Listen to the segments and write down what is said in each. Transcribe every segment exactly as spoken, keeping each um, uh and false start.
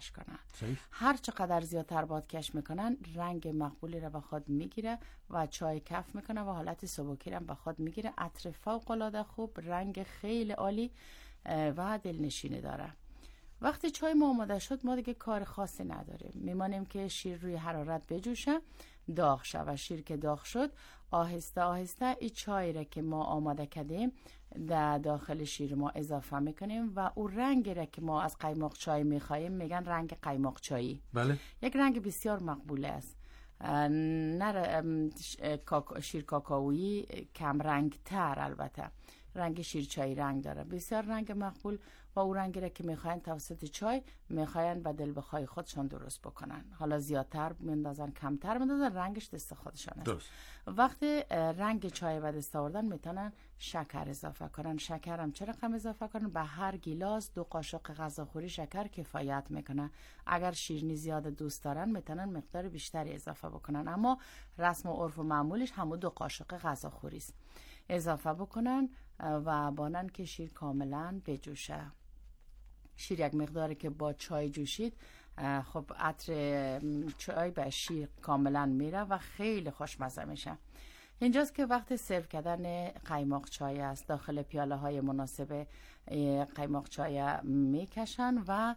بادکش کنن. صحیح. هر چقدر زیادتر بادکش میکنن رنگ مقبولی را به خود میگیره و چای کف میکنه و حالت سبکی را به خود میگیره. عطر فوق العاده خوب، رنگ خیلی عالی و دلنشینی داره. وقتی چای ما آماده شد ما دیگه کار خاصی نداریم، میمانیم که شیر روی حرارت بجوشه، داغ شه و شیر که داغ شد آهسته آهسته این چای را که ما آماده کردیم در داخل شیر ما اضافه میکنیم و اون رنگ را که ما از قیماق چای میخوایم میگن رنگ قیماق چایی. بله. یک رنگ بسیار مقبول است. نه شیر کاکائویی، کم رنگ تر، البته رنگ شیر چای رنگ داره، بسیار رنگ مقبول و او رنگی را که میخواین توسط چای میخواین به دل بخوای خودشان درست بکنن. حالا زیادتر میندازن کمتر میندازن، رنگش دست خودشان است. درست. وقتی رنگ چای به دست آوردن میتونن شکر اضافه کنن. شکر هم چه رقم اضافه کنن؟ به هر گیلاس دو قاشق غذاخوری شکر کفایت میکنه. اگر شیرینی زیاد دوست دارن میتونن مقدار بیشتری اضافه بکنن، اما رسم و عرف و معمولش همون دو قاشق غذاخوری است. اضافه بکنن و بانن که شیر کاملا بجوشه. شیر یک مقداری که با چای جوشید خب عطر چای به شیر کاملا میره و خیلی خوشمزه میشه. اینجاست که وقت سرو کردن قیماق چای است. داخل پیاله های مناسب قیماق چای میکشن و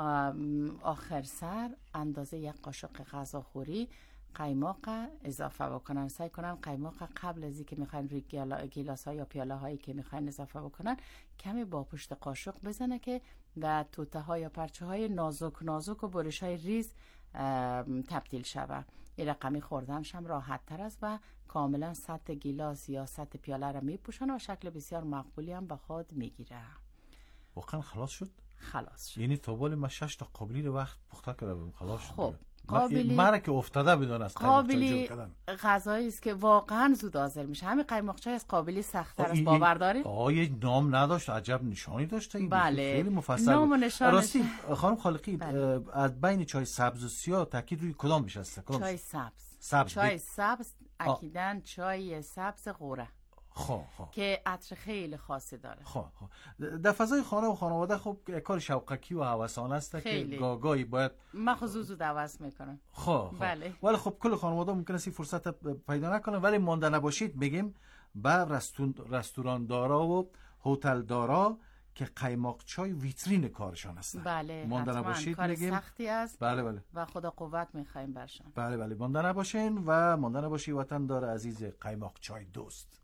آخر سر اندازه یک قاشق غذاخوری قیماق اضافه بکنن. سعی کنن قیماق قبل از اینکه میخواین روی گیلاس ها یا پیاله هایی که میخواین اضافه بکنن کمی با پشت قاشق بزنه که در توته ها یا پرچه های نازک نازک و برش های ریز تبدیل شود. این رقمی خوردنش هم راحت تر است و کاملا سطح گیلاس یا سطح پیاله را میپوشن و شکل بسیار مقبولی هم به خود میگیره. واقعا خلاص شد؟ خلاص شد. یعنی تا بال ما شش تا قابلی رو وقت پخته کردم خلاص شد. خب قابلی مرا که افتاده بدون از قابلی غذایی است که واقعا زود حاضر میشه. همین قیماق چای از قابلی سخت‌تر است، باور دارید؟ آه یه نام نداشت، عجب نشانی داشته. این بله. خیلی مفصل نام و نشانش. راستی خانم خالقی بله. از بین چای سبز و سیاه تاکید روی کدام میشه؟ چای سبز. سبز چای سبز اکیدن چای سبز قوره. خب خب که عطر خیلی خاصی داره. خب خب در فضای خانه و خانواده خب کار شوقکی و هوسانه است که گاگایی باید من خصوص زود عوض میکنم. خب بله. ولی خب کل خانواده ممکنه سی فرصت پیدا نکنه، ولی مانده نباشید بگیم با رستوران دارا و هتل دارا که قیماق چای ویترین کارشان است. بله مانده نباشید کار میگیم سختی است. بله بله و خدا قوت میخوایم برشان. بله بله مانده نباشین و مانده نباشی وطن دار عزیز قیماق چای دوست.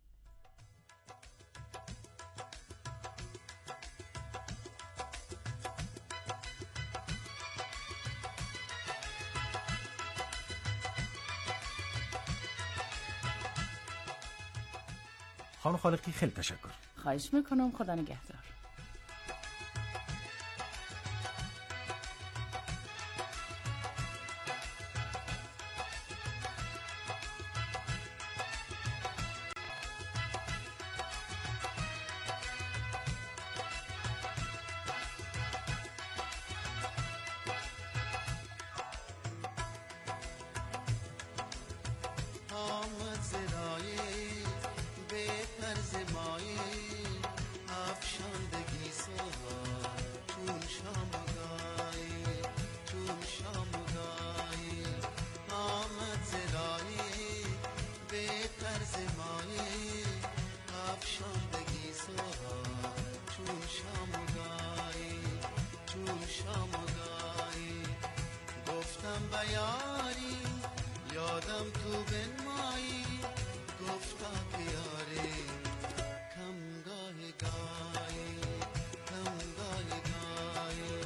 خانم خالقی خیلی تشکر. خواهش میکنم. خدا نگهدار. یادم تو بنمایی گفتم بیاری کم گاهی گاهی کم گاهی گاهی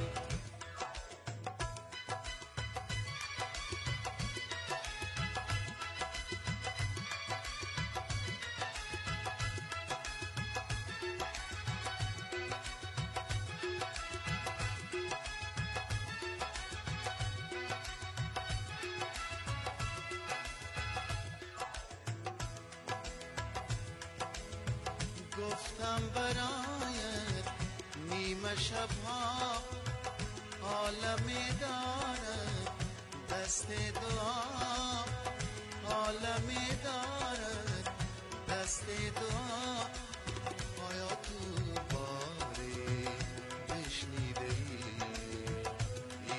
گفتم برایت نیمه شبها عالمی دارد دست دعا عالمی دارد دست دعا آیا تو باری بشنیده ای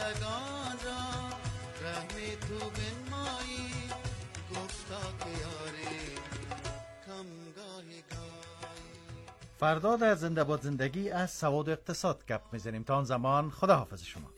زندگان را رحم تو بنمایی گفتا که یاری کمگاهی گاهی. فردا در زنده باد زندگی از سواد و اقتصاد گپ میزنیم. تا آن زمان خدا حافظ شما.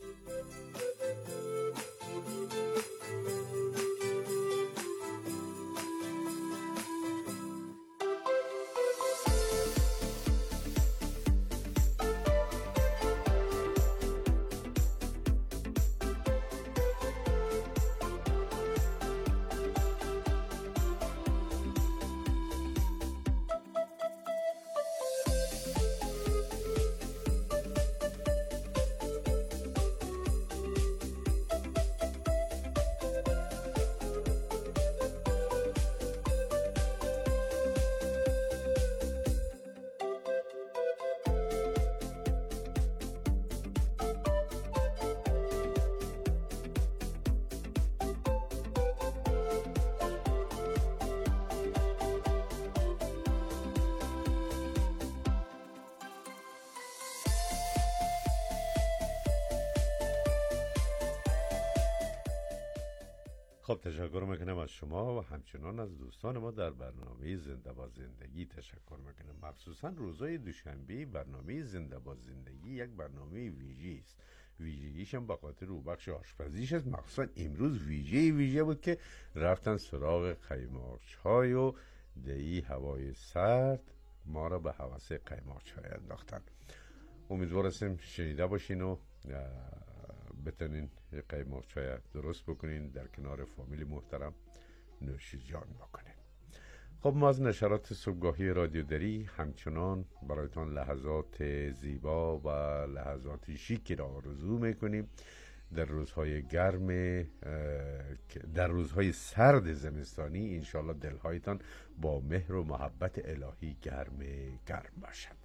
خب تشکر میکنم از شما و همچنان از دوستان ما در برنامه زنده با زندگی تشکر میکنم. مخصوصا روزهای دوشنبه برنامه زنده با زندگی یک برنامه ویژه است. ویژگیش هم به خاطر او بخش آشپزیش است. مخصوصا امروز ویژه ویژه بود که رفتن سراغ قیماق چای و دهی هوای سرد ما را به هوس قیماق چای انداختن. امیدوار هستیم شنیده باشین و بتونین قیماق چای درست بکنین، در کنار فامیل محترم نوش جان بکنین. خب ما از نشرات صبحگاهی رادیو دری همچنان برایتان لحظات زیبا و لحظات شیکی را آرزو میکنیم. در روزهای گرم، در روزهای سرد زمستانی انشالله دلهایتان با مهر و محبت الهی گرم گرم باشد.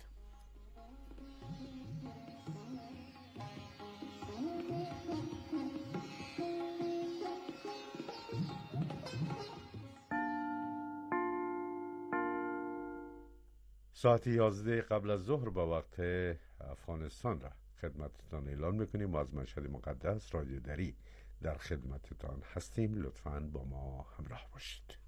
ساعت یازده قبل از ظهر با وقت افغانستان را خدمتتان اعلان میکنیم. از مشهد مقدس رادیو دری در خدمتتان هستیم. لطفاً با ما همراه باشید.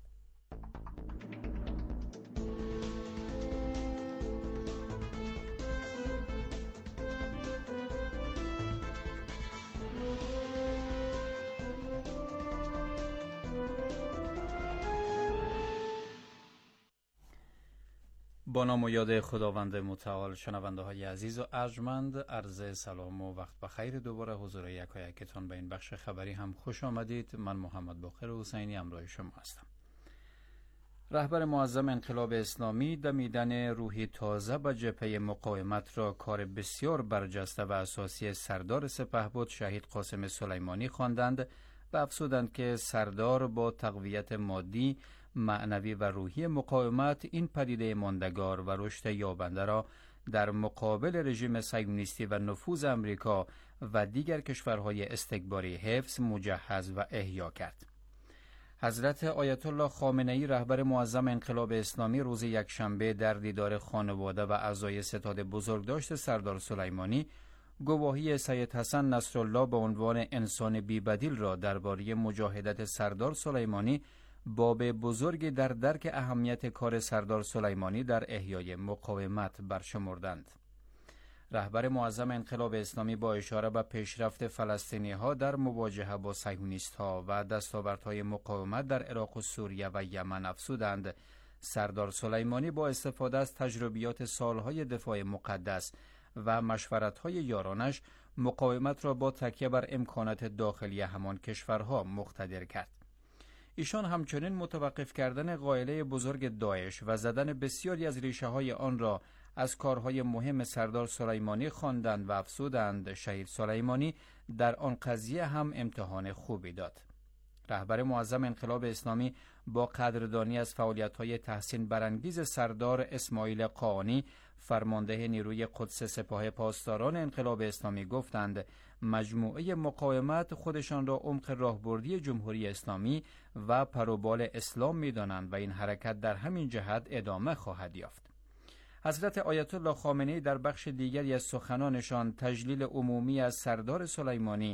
با نام و یاد خداوند متعال، شنونده های عزیز و ارجمند، عرض سلام و وقت بخیر. دوباره حضور یکایکتان به این بخش خبری هم خوش آمدید. من محمد باقر حسینی همراه شما هستم. رهبر معظم انقلاب اسلامی دمیدن روحی تازه به جبهه مقاومت را کار بسیار برجسته و اساسی سردار سپهبد شهید قاسم سلیمانی خواندند و افزودند که سردار با تقویت مادی، معنوی و روحی مقاومت این پدیده ماندگار و رشد یابنده را در مقابل رژیم صهیونیستی و نفوذ امریکا و دیگر کشورهای استکباری حفظ، مجهز و احیا کرد. حضرت آیت الله خامنه‌ای رهبر معظم انقلاب اسلامی روز یکشنبه در دیدار خانواده و اعضای ستاد بزرگداشت سردار سلیمانی گواهی سید حسن نصرالله به عنوان انسان بی‌بدیل را درباره مجاهدت سردار سلیمانی باب بزرگی در درک اهمیت کار سردار سلیمانی در احیای مقاومت برشمردند. رهبر معظم انقلاب اسلامی با اشاره به پیشرفت فلسطینی‌ها در مواجهه با صهیونیست‌ها و دستاوردهای مقاومت در عراق و سوریه و یمن افزودند سردار سلیمانی با استفاده از تجربیات سالهای دفاع مقدس و مشورت‌های یارانش مقاومت را با تکیه بر امکانات داخلی همان کشورها مقتدر کرد. ایشان همچنین متوقف کردن قائله بزرگ داعش و زدن بسیاری از ریشه های آن را از کارهای مهم سردار سلیمانی خواندند و افزودند شهید سلیمانی در آن قضیه هم امتحان خوبی داد. رهبر معظم انقلاب اسلامی با قدردانی از فعالیت‌های تحسین برانگیز سردار اسماعیل قاآنی فرمانده نیروی قدس سپاه پاسداران انقلاب اسلامی گفتند مجموعه مقاومت خودشان را عمق راهبردی جمهوری اسلامی و پروبال اسلام می‌دانند و این حرکت در همین جهت ادامه خواهد یافت. حضرت آیت الله خامنه‌ای در بخش دیگری از سخنانشان تجلیل عمومی از سردار سلیمانی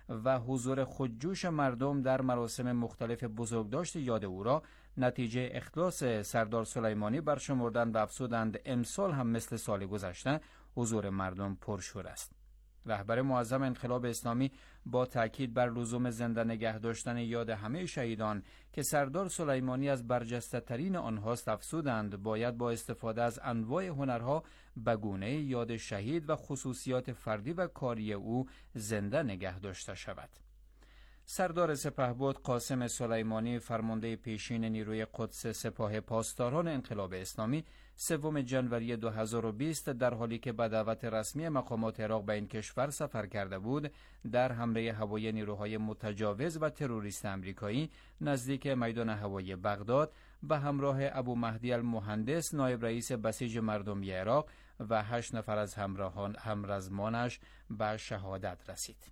و حضور خودجوش مردم در مراسم مختلف بزرگداشت یاد او را نتیجه اخلاص سردار سلیمانی برشمردند و افزودند امسال هم مثل سال گذشته حضور مردم پرشور است. رهبر معظم انقلاب اسلامی با تاکید بر لزوم زنده نگه داشتن یاد همه شهیدان که سردار سلیمانی از برجسته ترین آنهاست افزودند باید با استفاده از انواع هنرها به گونه یاد شهید و خصوصیات فردی و کاری او زنده نگه داشته شود. سردار سپهبد قاسم سلیمانی فرمانده پیشین نیروی قدس سپاه پاسداران انقلاب اسلامی سوم ژانویه دو هزار و بیست در حالی که به دعوت رسمی مقامات عراق به این کشور سفر کرده بود در حمله هوایی نیروهای متجاوز و تروریست امریکایی نزدیک میدان هوایی بغداد به همراه ابو مهدی المهندس نایب رئیس بسیج مردمی عراق و هشت نفر از همراهان همرزمانش به شهادت رسید.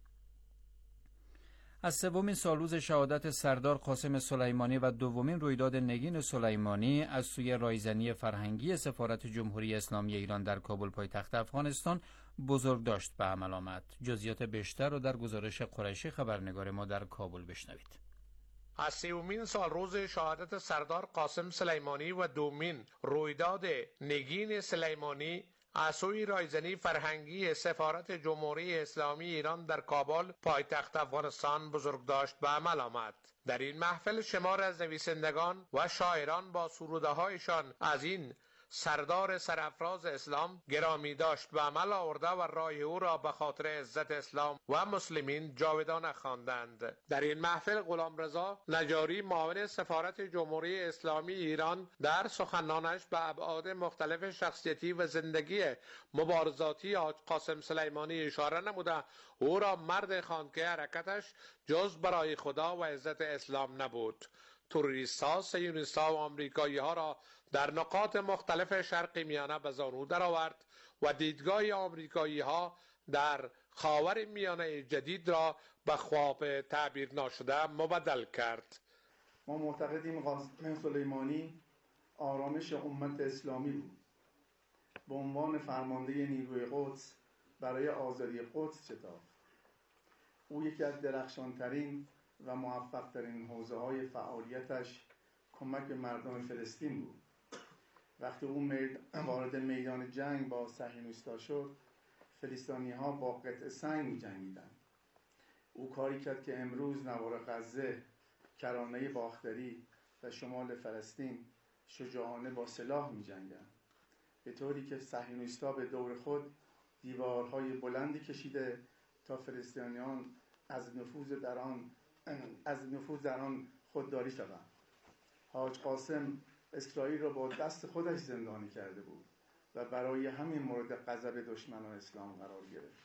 از سومین سالروز شهادت سردار قاسم سلیمانی و دومین رویداد نگین سلیمانی از سوی رایزنی فرهنگی سفارت جمهوری اسلامی ایران در کابل پایتخت افغانستان بزرگداشت به عمل آمد. جزئیات بیشتر را در گزارش قریشی خبرنگار ما در کابل بشنوید. از سومین سالروز شهادت سردار قاسم سلیمانی و دومین رویداد نگین سلیمانی از سوی رایزنی فرهنگی سفارت جمهوری اسلامی ایران در کابل پایتخت افغانستان بزرگداشت به عمل آمد. در این محفل شمار از نویسندگان و شاعران با سروده‌هایشان از این سردار سرافراز اسلام گرامی داشت به عمل آورده و رای او را به خاطر عزت اسلام و مسلمین جاودانه خواندند. در این محفل غلامرضا نجاری معاون سفارت جمهوری اسلامی ایران در سخنانش به ابعاد مختلف شخصیتی و زندگی مبارزاتی حاج قاسم سلیمانی اشاره نموده او را مرد خواند که حرکتش جز برای خدا و عزت اسلام نبود. تروریست‌ها، صهیونیست‌ها و آمریکایی‌ها را در نقاط مختلف شرق میانه به زانو درآورد و دیدگاه آمریکایی‌ها در خاور میانه جدید را به خواب تعبیر ناشده مبدل کرد. ما معتقدیم قاسم سلیمانی آرامش امت اسلامی بود. به عنوان فرمانده نیروی قدس برای آزادی قدس شتافت. او یکی از درخشانترین و موفق‌ترین حوزه‌های فعالیتش کمک به مردم فلسطین بود. وقتی او وارد میدان جنگ با صهیونیست‌ها شد، فلسطینی‌ها با قطع سنگ می‌جنگیدند. او کاری کرد که امروز نوار غزه، کرانه باختری و شمال فلسطین شجاعانه با سلاح می‌جنگند، به طوری که صهیونیست‌ها به دور خود دیوارهای بلندی کشیده تا فلسطینیان از نفوذ در آن از نفوذ در آن خودداری شوند. حاج قاسم اسرائیل را با دست خودش زندانی کرده بود و برای همین مورد غضب دشمنان اسلام قرار گرفت.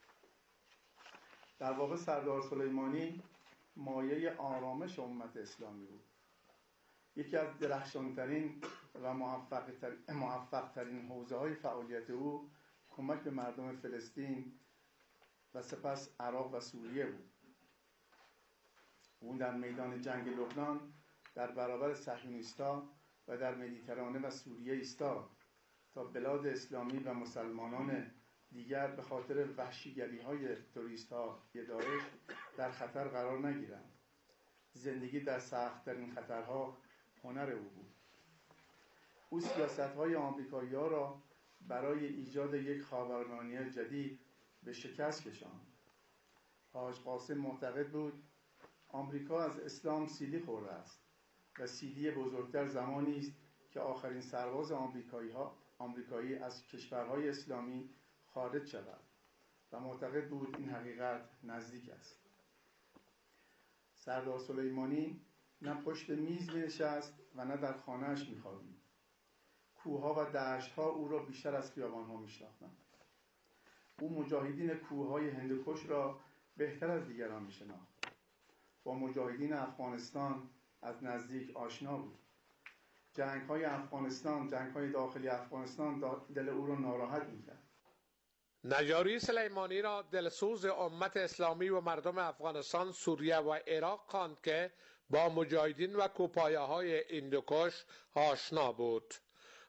در واقع سردار سلیمانی مایه آرامش امت اسلامی بود. یکی از درخشانترین و موفق‌ترین حوزه‌های فعالیت او کمک به مردم فلسطین و سپس عراق و سوریه بود. او در میدان جنگ لبنان در برابر صهیونیست‌ها و در مدیترانه و سوریه ایستاد تا بلاد اسلامی و مسلمانان دیگر به خاطر وحشیگری‌های تروریست‌های داعش در خطر قرار نگیرند. زندگی در سخت‌ترین خطرها هنر او بود. او سیاست‌های آمریکایی‌ها را برای ایجاد یک خاورمیانه جدید به شکست کشاند. حاج قاسم معتقد بود آمریکا از اسلام سیلی خورده است و سیلی بزرگتر زمانی است که آخرین سرباز آمریکایی ها آمریکایی از کشورهای اسلامی خارج شود و معتقد بود این حقیقت نزدیک است. سردار سلیمانی نه پشت میز می‌نشست و نه در خانه‌اش می‌خوابید. کوه‌ها و دشت‌ها او را بیشتر از خیابان‌ها می‌شناختند. او مجاهدین کوه‌های هندوکش را بهتر از دیگران می‌شناخت. با مجاهدین افغانستان از نزدیک آشنا بود. جنگ‌های افغانستان، جنگ‌های داخلی افغانستان دل او را ناراحت می‌کرد. نجاری سلیمانی را دلسوز امت اسلامی و مردم افغانستان، سوریه و عراق خواند که با مجاهدین و کوپایه‌های هندوکش آشنا بود.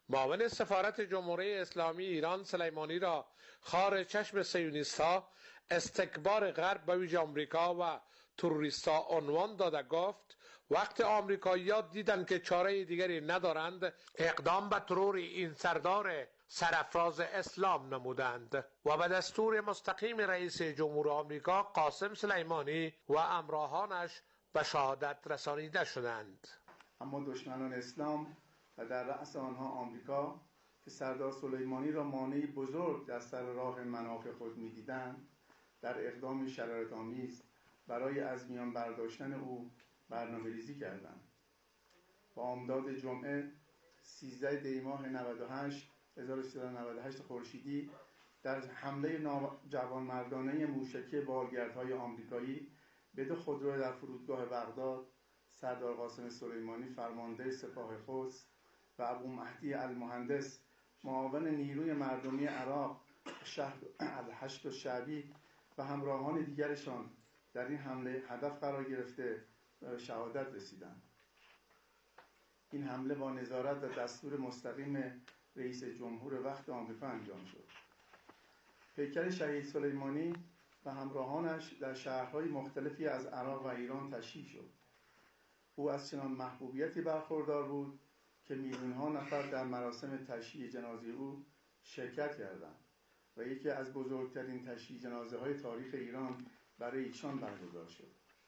معاون سفارت جمهوری اسلامی ایران سلیمانی را خار چشم صهیونیست‌ها، استکبار غرب به ویژه آمریکا و تروریست‌ها عنوان داده گفت وقت آمریکایی‌ها دیدند که چاره دیگری ندارند، اقدام به ترور این سردار سرافراز اسلام نمودند و به دستور مستقیم رئیس جمهور آمریکا قاسم سلیمانی و همراهانش به شهادت رسانیده شدند. اما دشمنان اسلام و در رأس آنها آمریکا که سردار سلیمانی را مانعی بزرگ در سر راه منافع خود می‌دیدند، در اقدام شرارت‌آمیز برای از میان برداشتن او برنامه‌ریزی کردند. بامداد جمعه سیزده دی ماه نود و هشت هزار و سیصد و نود و هشت خورشیدی در حمله ناجوانمردانه موشکی بارگردهای آمریکایی به دو خودرو در فرودگاه بغداد، سردار قاسم سلیمانی فرمانده سپاه قدس و ابو مهدی المهندس معاون نیروی مردمی عراق شهر الحشد الشعبی و همراهان دیگرشان در این حمله هدف قرار گرفته و شهادت رسیدند. این حمله با نظارت و دستور مستقیم رئیس جمهور وقت آمریکا انجام شد. پیکر شهید سلیمانی و همراهانش در شهرهای مختلفی از عراق و ایران تشییع شد. او از چنان محبوبیتی برخوردار بود که میلیون‌ها نفر در مراسم تشییع جنازه او شرکت کردند و یکی از بزرگترین تشییع جنازه‌های تاریخ ایران برای ایشان برگزار شد.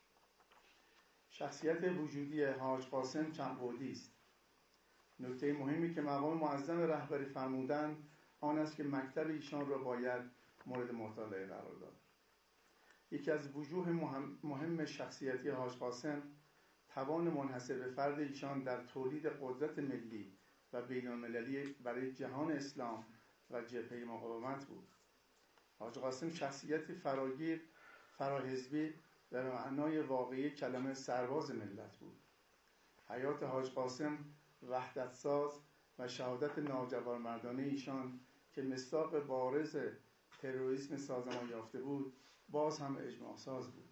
شخصیت وجودی حاج قاسم چند بعدی است. نکته مهمی که مقام معظم رهبری فرمودند آن است که مکتب ایشان را باید مورد مطالعه قرار داد. یکی از وجوه مهم, مهم شخصیتی حاج قاسم توان منحصر به فرد ایشان در تولید قدرت ملی و بین‌المللی برای جهان اسلام و جبهه مقاومت بود. حاج قاسم شخصیتی فراگیر، فراحزبی و به معنای واقعی کلمه سرباز ملت بود. حیات حاج قاسم وحدت ساز و شهادت ناجوانمردانه ایشان که مصداق بارز تروریسم سازمان یافته بود، باز هم اجماع ساز بود.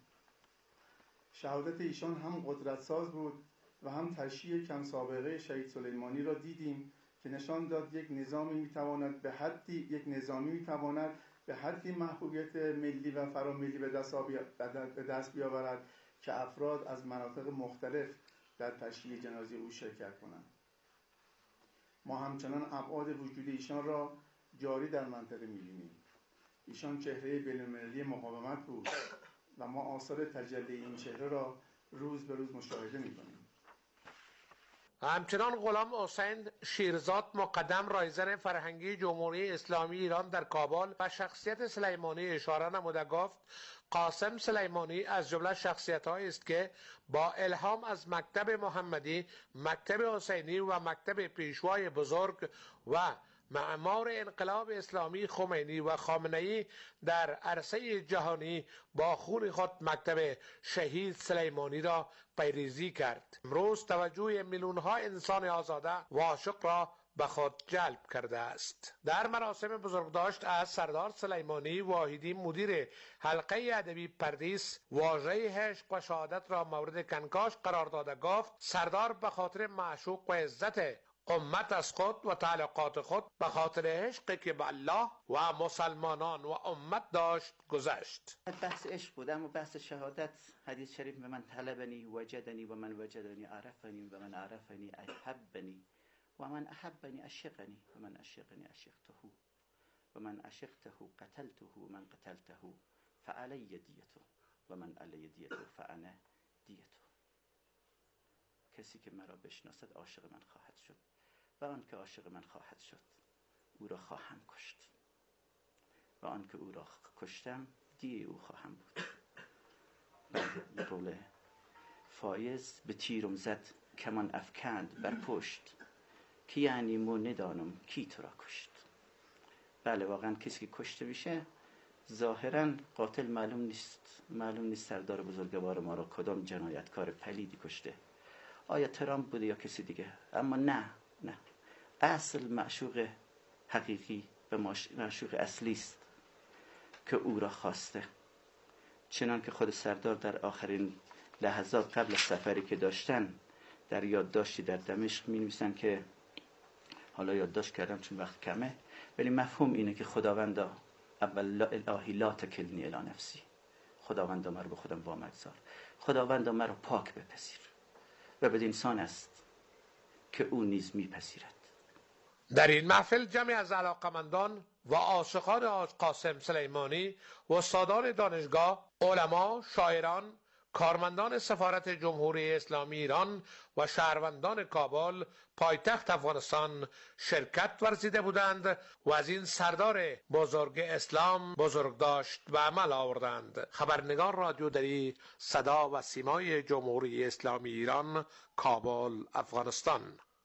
شهادت ایشان هم قدرت ساز بود و هم تشییع کم سابقه شهید سلیمانی را دیدیم که نشان داد یک نظامی میتواند به حدی یک نظامی میتواند به حدی محبوبیت ملی و فراملی به دست به دست بیاورد که افراد از مناطق مختلف در تشییع جنازه او شرکت کنند. ما همچنان ابعاد وجود ایشان را جاری در منطقه می‌بینیم. ایشان چهره بین‌المللی مقاومت بود و ما آثار تجلی این چهره را روز به روز مشاهده می‌کنیم. همچنان غلام حسین شیرزاد مقدم رایزن فرهنگی جمهوری اسلامی ایران در کابل و شخصیت سلیمانی اشاره نموده گفت قاسم سلیمانی از جمله شخصیت‌هایی است که با الهام از مکتب محمدی، مکتب حسینی و مکتب پیشوای بزرگ و معمار انقلاب اسلامی خمینی و خامنه‌ای در عرصه جهانی با خون خود مکتب شهید سلیمانی را پیریزی کرد. امروز توجه میلیون‌ها انسان آزاده و عاشق را به خود جلب کرده است. در مراسم بزرگداشت از سردار سلیمانی واحدی مدیر حلقه ادبی پردیس واژه عشق و شهادت را مورد کنکاش قرار داده گفت سردار به خاطر معشوق و عزت امت از خود و تعلقات خود به خاطر عشقی که به الله و مسلمانان و امت داشت گذشت. بحث عشق بود، اما بحث شهادت حدیث شریف به من طلبنی وجدنی و من وجدنی عرفنی و من عرفنی احبنی و من احبنی عشقنی و من عشقنی عشقته و من عشقته قتلته و من قتلته فعلی دیته و من علی دیته فانا دیته. کسی که مرا بشناسد عاشق من خواهد شد و آن که عاشق من خواهد شد او را خواهم کشت و آن که او را کشتم دیه او خواهم بود. بعد قول فایز به تیرم زد کمان افکند بر پشت که یعنی مو ندانم کی تو را کشت. بله واقعا کسی که کشته میشه ظاهرا قاتل معلوم نیست، معلوم نیست سردار بزرگوار ما را کدام جنایتکار پلیدی کشته، آیا ترامپ بوده یا کسی دیگه. اما نه نه اصل معشوق حقیقی و معشوق اصلی است که او را خواسته. چنان که خود سردار در آخرین لحظات قبل از سفری که داشتن در یادداشتی در دمشق می نویسن که حالا یادداشت کردم چون وقت کمه، ولی مفهوم اینه که خداوندا اول لا الهی لا تکلنی الی نفسی، خداوندا مرا به خودم وامگذار، خداوندا مرا پاک بپذیر و بدین انسان است که او نیز میپذیرد. در این محفل جمعی از علاقمندان و عاشقان حاج قاسم سلیمانی و استادان دانشگاه، علما، شاعران، کارمندان سفارت جمهوری اسلامی ایران و شهروندان کابل پایتخت افغانستان شرکت ورزیده بودند و از این سردار بزرگ اسلام بزرگداشت و عمل آوردند. خبرنگار رادیودری صدا و سیمای جمهوری اسلامی ایران، کابل، افغانستان.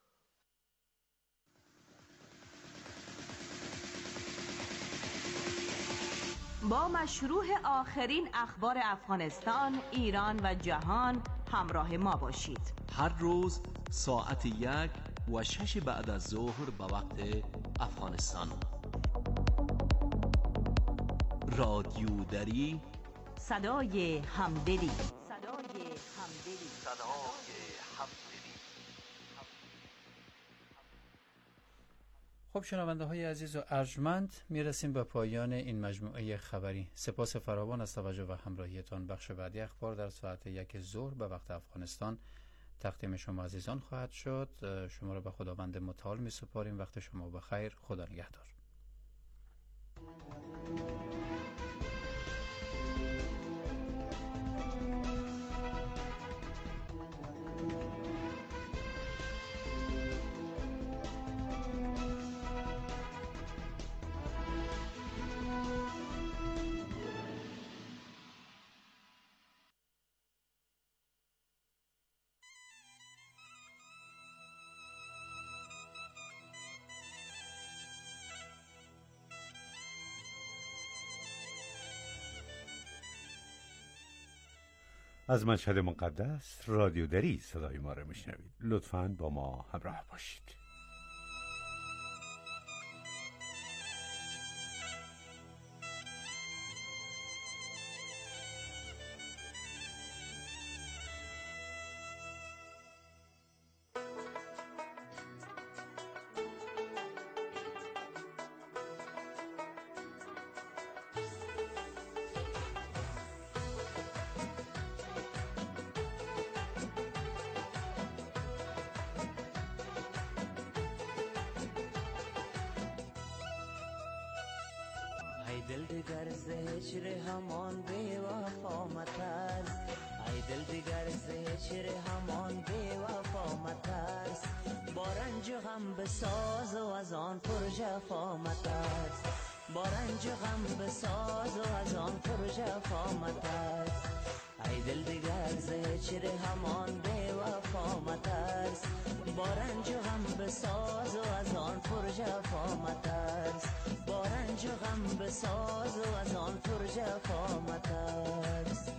با مشروع آخرین اخبار افغانستان، ایران و جهان همراه ما باشید. هر روز ساعت یک و شش بعد از ظهر به وقت افغانستان. رادیو دری، صدای همدلی. صدای همدلی. صدای همدلی. خب شنونده های عزیز و ارجمند، میرسیم به پایان این مجموعه خبری. سپاس فراوان از توجه و همراهیتان. بخش بعدی اخبار در ساعت یک ظهر به وقت افغانستان تقدیم شما عزیزان خواهد شد. شما را به خداوند متعال می سپاریم. وقت شما بخیر. خدا نگهدار. از مشهد مقدس رادیو دری صدای ما را میشنوید. لطفاً با ما همراه باشید. ای دل دیگر ز هجر همان بی وفا مترس، ای دل دیگر ز هجر همان بی وفا مترس، با رنج و غم بساز و از آن پر جفا مترس، با رنج و غم بساز و از آن پر جفا مترس، ای دل دیگر ز هجر همان بی وفا مترس، با رنج و غم بساز و از آن پر جفا مترس، با رنج و غم بساز و از آن پر جفا مترس.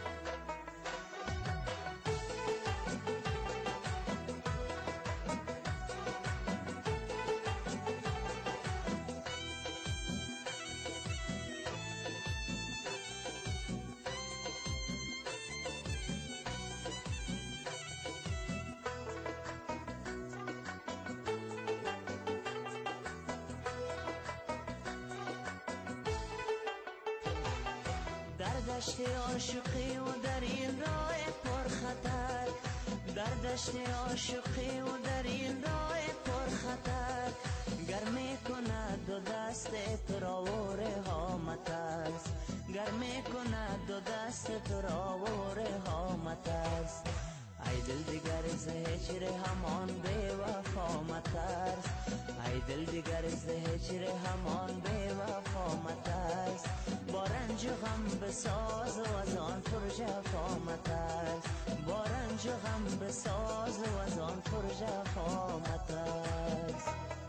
در دشت عاشقی و در این راه پر خطر، در دشت عاشقی و در این راه پر خطر، گر می کند دو دست تو را و رحمت است، گر می کند دو دست تو را و رحمت است، ای دل دیگر ز هجر همان بی وفا مترس، ای دل دیگر ز هجر همان بی وفا مترس، با رنج و غم بساز و از آن پر جفا مترس، با رنج و غم بساز و از آن پر جفا مترس.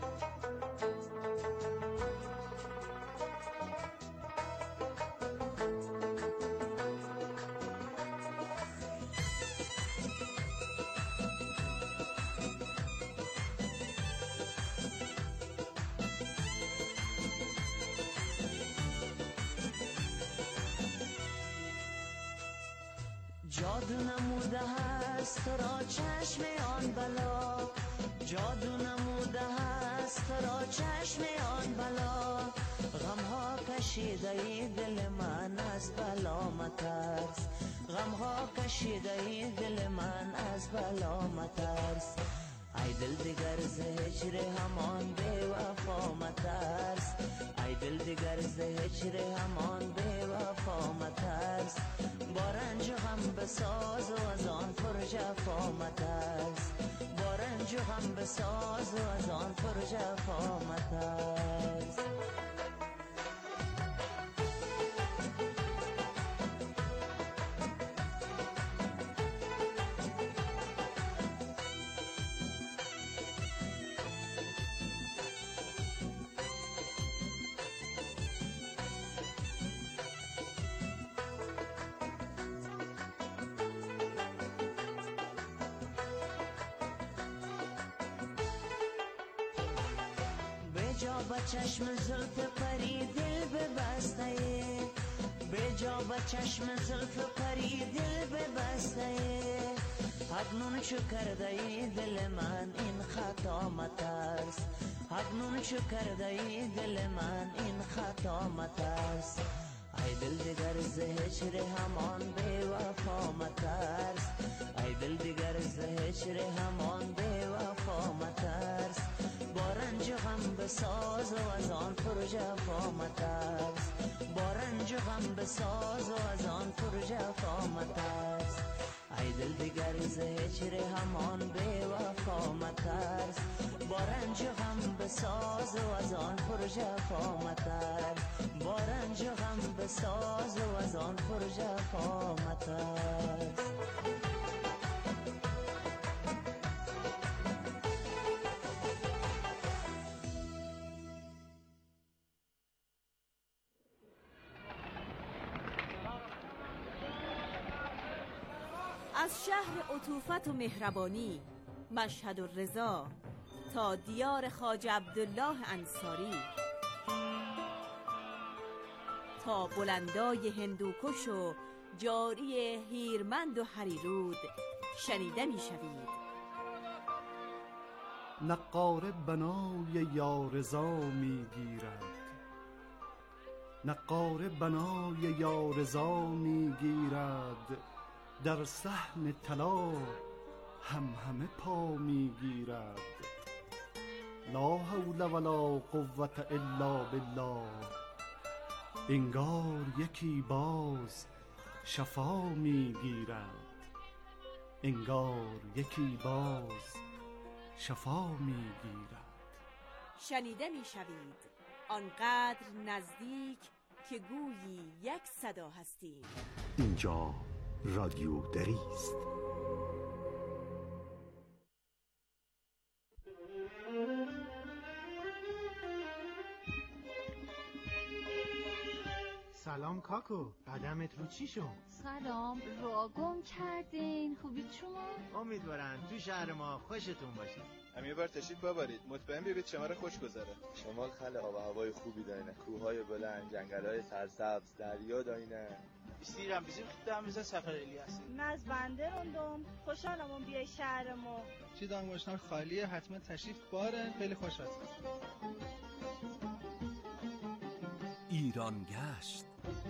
جادو نموده هست تو را چشم آن بلا، جادو نموده هست است را چشم آن بلا، غم ها کشیده ای دل من از بلا مترس، غم ها کشیده ای دل من از بلا مترس. ای دل دیگر ز هجر همان بی وفا مترس، ای دل دیگر ز هجر همان بی وفا مترس. با رنج و غم بساز و از آن پر جفا مترس، با رنج و غم بساز و از آن پر جفا مترس. بجا با چشم زلف پری دل ببسته، بجا با چشم زلف پری دل ببسته، اکنون چو کرده ای دل من این خطا مترس، اکنون چو کرده ای دل من این خطا مترس. ای دل دیگر ز هجر همان بی وفا مترس، ای دل دیگر ز هجر همان بی وفا مترس. با رنج و غم بساز و از آن پر جفا مترس، با رنج و غم بساز و از آن پر جفا مترس. ای دل دیگر ز هجر همان بی وفا مترس، با رنج و غم بساز و از آن پر جفا مترس، با رنج و غم بساز و از آن پر جفا مترس. از شهر عطوفت و مهربانی مشهد و رضا تا دیار خواجه عبدالله انصاری، تا بلندای هندوکش و جاری هیرمند و هریرود شنیده می شوید. نقاره بنای یارضا می گیرد، نقاره بنای یارضا می گیرد، در صحن طلا هم همه پا می گیرد. لا حول ولا قوة الا بالله، انگار یکی باز شفا می گیرد، انگار یکی باز شفا می گیرد. شنیده می شوید آنقدر نزدیک که گویی یک صدا هستیم. اینجا رادیو دری است. سلام کاکو، قدمت رو چی شد؟ سلام، را گم کردین. خوبید شما؟ امیدوارم تو شهر ما خوشتون باشه. هم یه بار تشریف ببرید، مطمئن ببینید شماره خوش گذره. شمال خل آب و هوای خوبی دارینه، کوههای بلند، جنگل‌های سرسبز، دریا دارینه. استیرم bizim gittiğimizde sefer eliyasın. از بنده روندم، خوشحالم اون بیای شهر ما. چی دانگوشتان خالیه، حتما تشریف بارن، خیلی خوش هستم. ایران گشت.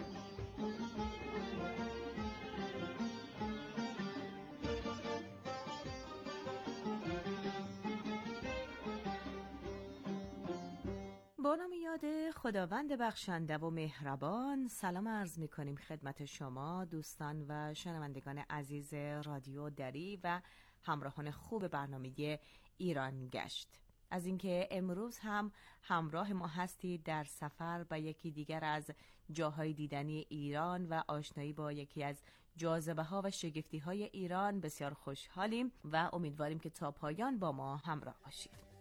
با نام یاد خداوند بخشنده و مهربان، سلام عرض می کنیم خدمت شما دوستان و شنوندگان عزیز رادیو دری و همراهان خوب برنامه ایران گشت. از اینکه امروز هم همراه ما هستید در سفر به یکی دیگر از جاهای دیدنی ایران و آشنایی با یکی از جاذبه ها و شگفتی های ایران بسیار خوشحالیم و امیدواریم که تا پایان با ما همراه باشید.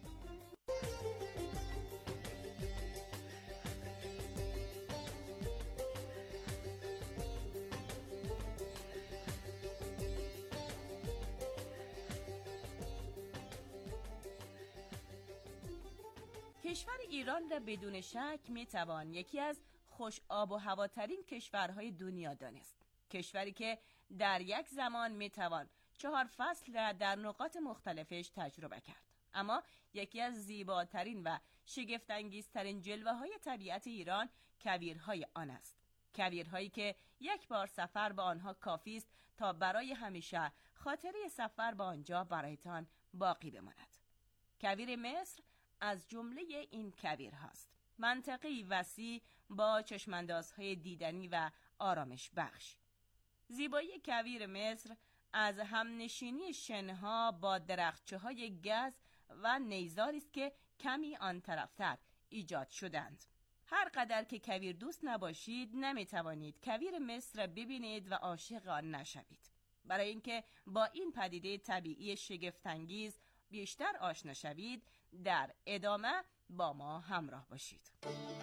کشور ایران را بدون شک میتوان یکی از خوش آب و هواترین کشورهای دنیا دانست. کشوری که در یک زمان میتوان چهار فصل را در نقاط مختلفش تجربه کرد. اما یکی از زیباترین و شگفت‌انگیزترین جلوه‌های طبیعت ایران کویرهای آن است. کویرهایی که یک بار سفر به آنها کافی است تا برای همیشه خاطره سفر به آنجا برایتان باقی بماند. کویر مصر از جمله این کویرهاست. منطقه‌ای وسیع با چشماندازهای دیدنی و آرامش بخش. زیبایی کویر مصر از همنشینی شنها با درختچه‌های گز و نیزاری است که کمی آن طرفتر ایجاد شدند. هر قدر که کویر دوست نباشید نمیتوانید کویر مصر را ببینید و عاشق آن نشوید. برای اینکه با این پدیده طبیعی شگفت‌انگیز بیشتر آشنا شوید، در ادامه با ما همراه باشید.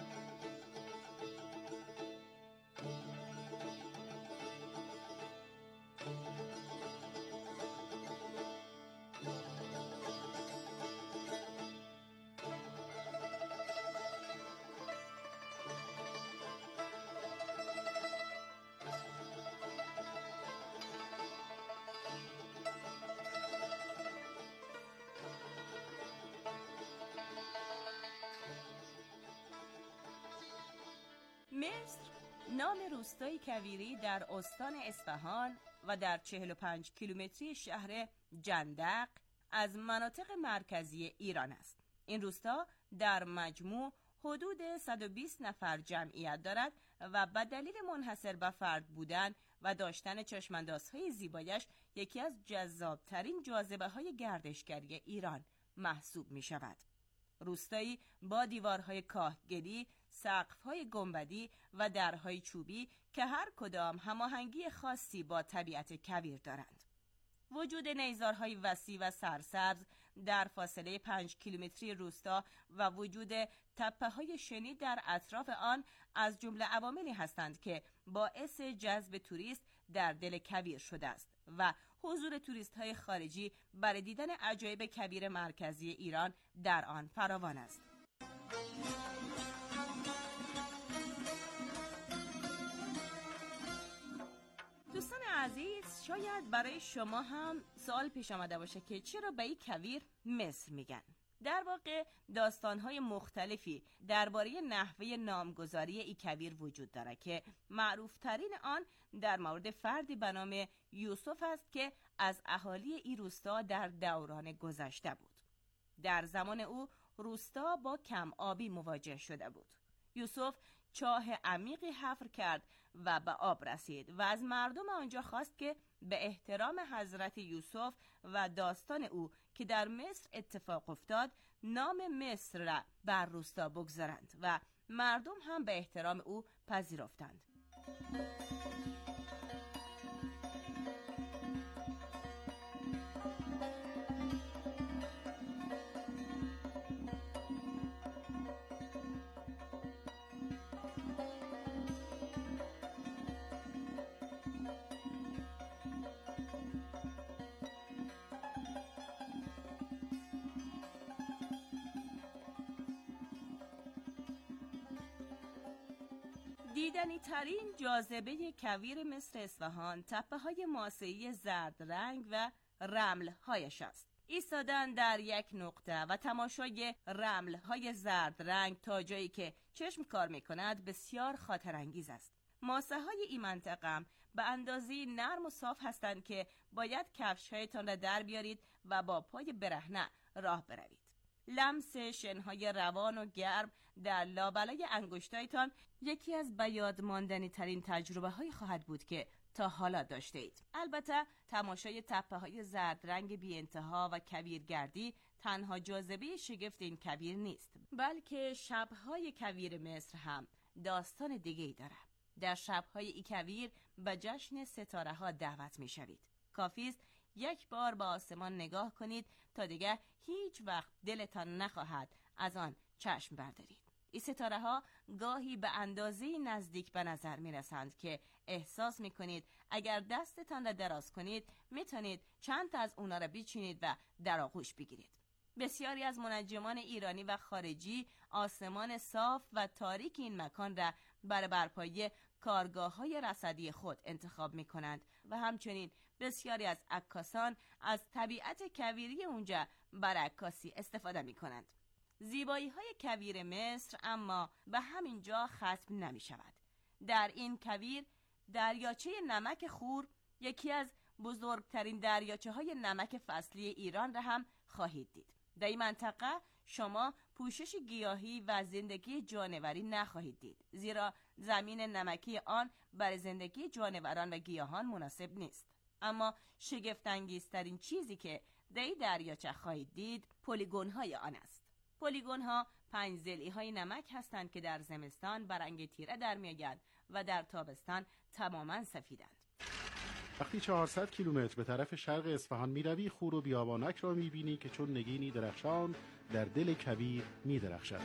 مصر نام روستای کویری در استان اصفهان و در چهل و پنج کیلومتری شهر جندق از مناطق مرکزی ایران است. این روستا در مجموع حدود صد و بیست نفر جمعیت دارد و به دلیل منحصر به فرد بودن و داشتن چشماندازهای زیبایش یکی از جذابترین جاذبه‌های گردشگری ایران محسوب می شود. روستایی با دیوارهای کاهگلی، سقف‌های گنبدی و درهای چوبی که هر کدام هماهنگی خاصی با طبیعت کویر دارند. وجود نیزارهای وسیع و سرسبز در فاصله پنج کیلومتری روستا و وجود تپه‌های شنی در اطراف آن از جمله عواملی هستند که باعث جذب توریست در دل کویر شده است و حضور توریست‌های خارجی برای دیدن عجایب کویر مرکزی ایران در آن فراوان است. دوستان عزیز، شاید برای شما هم سوال پیش آمده باشه که چرا به این کویر مصر میگن؟ در واقع داستان‌های مختلفی درباره نحوه نامگذاری این کویر وجود داره که معروفترین آن در مورد فردی به نام یوسف است که از اهالی این روستا در دوران گذشته بود. در زمان او روستا با کم آبی مواجه شده بود. یوسف چاه عمیقی حفر کرد و به آب رسید و از مردم آنجا خواست که به احترام حضرت یوسف و داستان او که در مصر اتفاق افتاد نام مصر را بر روستا بگذارند و مردم هم به احترام او پذیرفتند. دیدنی ترین جاذبه کویر مصر اصفهان تپه های ماسه‌ای زرد رنگ و رمل هایش است. ایستادن در یک نقطه و تماشای رمل های زرد رنگ تا جایی که چشم کار می کند بسیار خاطر انگیز است. ماسه های این منطقه به اندازه نرم و صاف هستند که باید کفش هایتان را در بیارید و با پای برهنه راه بروید. لمس شنهای روان و گرم در لابلای انگشتایتان یکی از بیاد ماندنی ترین تجربه های خواهد بود که تا حالا داشته اید. البته تماشای تپه های زرد رنگ بی انتها و کویرگردی تنها جاذبه شگفت این کویر نیست، بلکه شبهای کویر مصر هم داستان دیگه ای داره. در شبهای ای کویر به جشن ستاره ها دعوت می شوید. کافی است یک بار به آسمان نگاه کنید تا دیگه هیچ وقت دلتان نخواهد از آن چشم بردارید. این ستاره ها گاهی به اندازه نزدیک به نظر می رسند که احساس می کنید اگر دستتان را دراز کنید می تونید چند تا از اونا را بچینید و در آغوش بگیرید. بسیاری از منجمان ایرانی و خارجی آسمان صاف و تاریک این مکان را برای برپایی کارگاه‌های رصدی خود انتخاب می‌کنند و همچنین بسیاری از عکاسان از طبیعت کویری اونجا برای عکاسی استفاده می‌کنند. زیبایی‌های کویر مصر اما به همین جا ختم نمی‌شود. در این کویر دریاچه نمک خور یکی از بزرگترین دریاچه‌های نمک فصلی ایران را هم خواهید دید. در این منطقه شما پوشش گیاهی و زندگی جانوری نخواهید دید، زیرا زمین نمکی آن برای زندگی جانوران و گیاهان مناسب نیست. اما شگفت‌انگیزترین چیزی که در این دریاچه خواهید دید پلیگون‌های آن است. پلیگون‌ها پنج ضلعی‌های نمک هستند که در زمستان به رنگ تیره در می‌آیند و در تابستان تماماً سفیدند. وقتی چهارصد کیلومتر به طرف شرق اصفهان میروی، خور و بیابانک را میبینی که چون نگینی درخشان در دل کویر میدرخشد.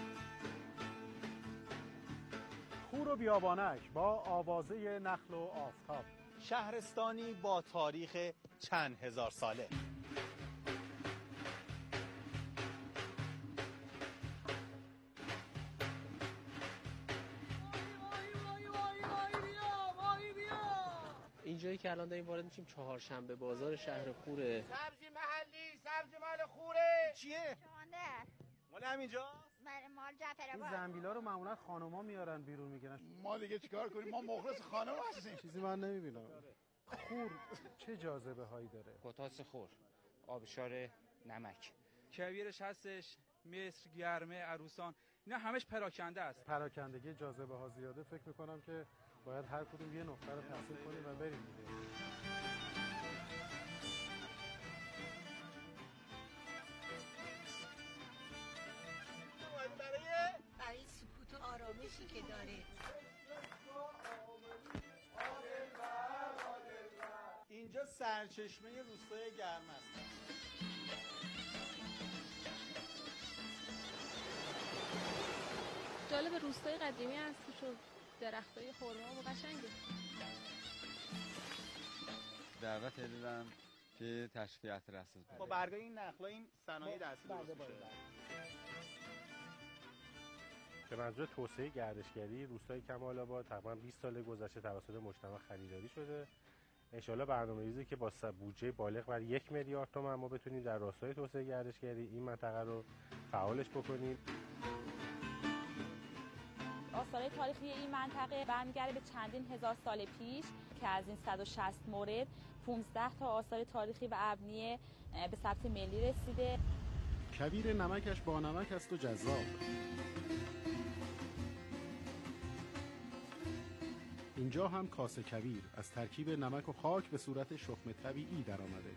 خور و بیابانک با آوازه نخل و آفتاب، شهرستانی با تاریخ چند هزار ساله. اینجایی که الان داریم وارد میشیم چهارشنبه بازار شهر خوره. سبزی محلی، سبزی مال خوره. چیه؟ شمانده. مال همینجا؟ مال جعفر این زنبیلا رو معمولا خانوما میارن بیرون میگیرن. ما دیگه چیکار کنیم؟ ما مخلص خانم هستیم. چیزی من نمیبینم. خور چه جاذبه هایی داره؟ پتاس خور، آبشار نمک، کویرش هستش، مصر، گرمه، عروسان، اینا همش پراکنده است. پراکندگی جاذبه ها زیاده، فکر میکنم که باید هر کدوم یه نقطه رو تحصیل کنیم و بریم دیگه. برای برای سکوت و آرامشی که داره. اینجا سرچشمه روستای گرم است. جالب روستای قدیمی هست که درختای خرما و قشنگه. دعوت دادم که تشریفات رسد بده. با برگای این نخلا این صنایع دستی درست میشه. به منظور توسعه گردشگری روستای کمال آباد تقریبا بیست سال گذشته توسط مجتمع خریداری شده. انشالله برنامه‌ریزی که با بودجه بالغ بر یک میلیارد تومان ما بتونیم در راستای توسعه گردشگری این منطقه رو فعالش بکنیم. آثار تاریخی این منطقه برمیگرده به چندین هزار سال پیش که از این صد و شصت مورد پانزده تا آثار تاریخی و ابنیه به ثبت ملی رسیده. کویر نمکش با نمک است و جذاب. اینجا هم کاسه کویر از ترکیب نمک و خاک به صورت شخم طبیعی در آمده.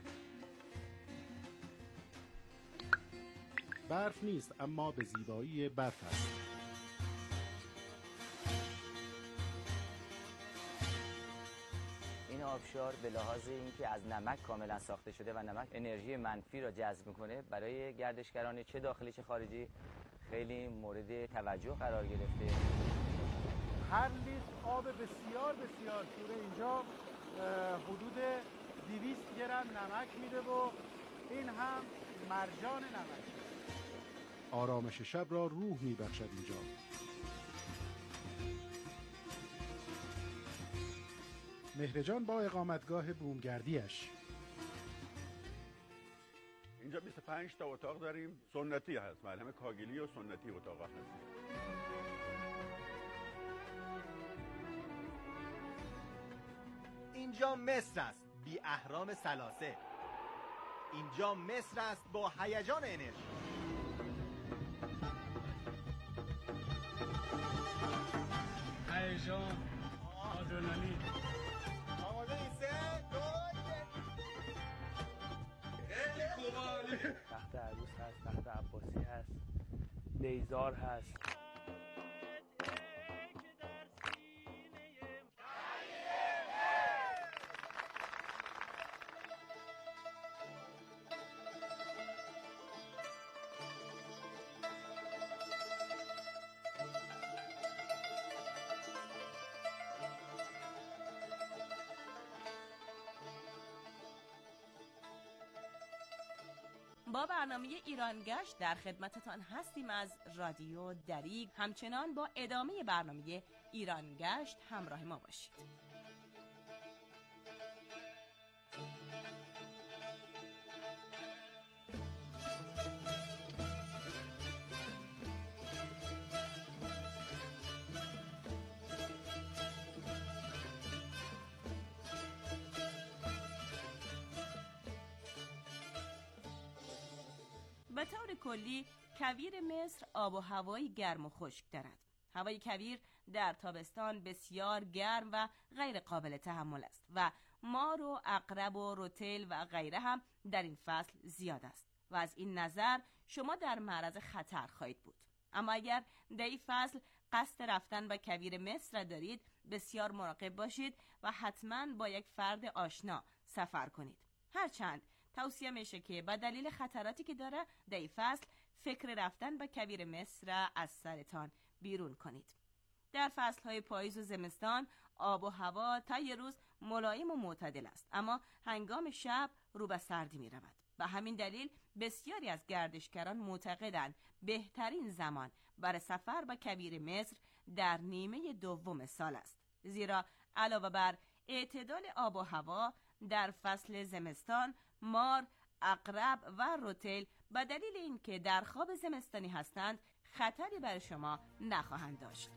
برف نیست اما به زیبایی برف است. این آبشار به لحاظ اینکه از نمک کاملا ساخته شده و نمک انرژی منفی را جذب میکنه برای گردشگران چه داخلی چه خارجی خیلی مورد توجه قرار گرفته. هر لیتر آب بسیار بسیار شوره اینجا حدود دویست گرم نمک میده و این هم مرجان نمک. آرامش شب را روح میبخشد اینجا. مهرجان با اقامتگاه بومگردیش. اینجا بیست و پنج تا اتاق داریم، سنتی هست، معلم کاگلی و سنتی اتاق هست. اینجا مصر است بی اهرام ثلاثه. اینجا مصر است با هیجان انرژی. هیجان، آدرنالین. آماده این سه دو یک. تخت عروس هست، تخت عباسی هست، نیزار هست. با برنامه ایرانگشت در خدمتتان هستیم از رادیو دری، همچنان با ادامه برنامه ایران گشت همراه ما باشید. به طور کلی کویر مصر آب و هوایی گرم و خشک دارد. هوای کویر در تابستان بسیار گرم و غیر قابل تحمل است و مار و عقرب و روتل و غیره هم در این فصل زیاد است و از این نظر شما در معرض خطر خواهید بود. اما اگر در این فصل قصد رفتن به کویر مصر دارید، بسیار مراقب باشید و حتما با یک فرد آشنا سفر کنید. هرچند توصیه میشه که به دلیل خطراتی که داره در این فصل فکر رفتن به کویر مصر از سرتان بیرون کنید. در فصلهای پاییز و زمستان آب و هوا تا یه روز ملایم و معتدل است، اما هنگام شب رو به سردی می رود. به همین دلیل بسیاری از گردشگران معتقدند بهترین زمان برای سفر به کویر مصر در نیمه دوم سال است، زیرا علاوه بر اعتدال آب و هوا در فصل زمستان مار، عقرب و روتل به دلیل اینکه در خواب زمستانی هستند خطری بر شما نخواهند داشت.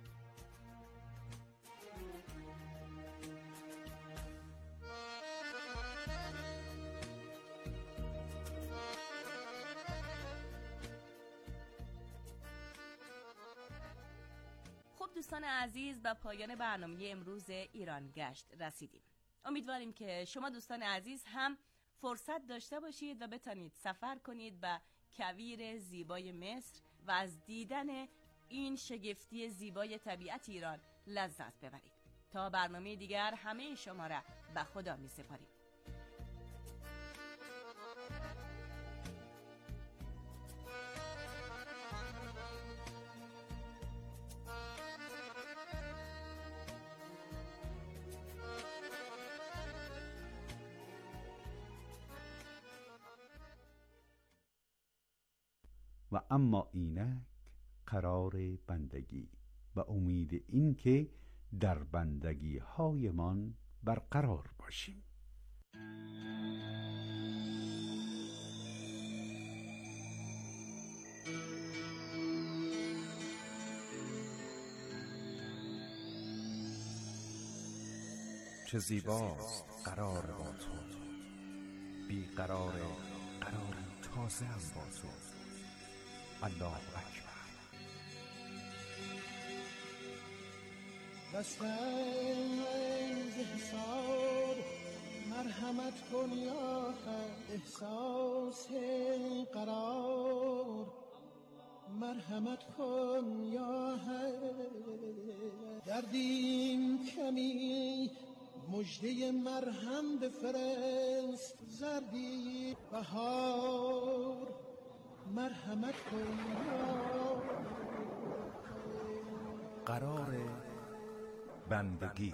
خب دوستان عزیز، به پایان برنامه امروز ایران گشت رسیدیم. امیدواریم که شما دوستان عزیز هم فرصت داشته باشید و بتانید سفر کنید به کویر زیبای مصر و از دیدن این شگفتی زیبای طبیعت ایران لذت ببرید. تا برنامه دیگر همه شما را به خدا می سپاریم. و اما اینک قرار بندگی و امید این که در بندگی هایمان برقرار باشیم. چه زیباست قرار با تو، بی قرار قراری تازه هم با تو. الله اکبر. بستم از حساب مرحمت کن یا خیر، احساس قرار مرحمت کن یا خیر، دردیم کمی مژده مرهم بفرست، زردی بهار مرحمت کن یا قرار بندگی.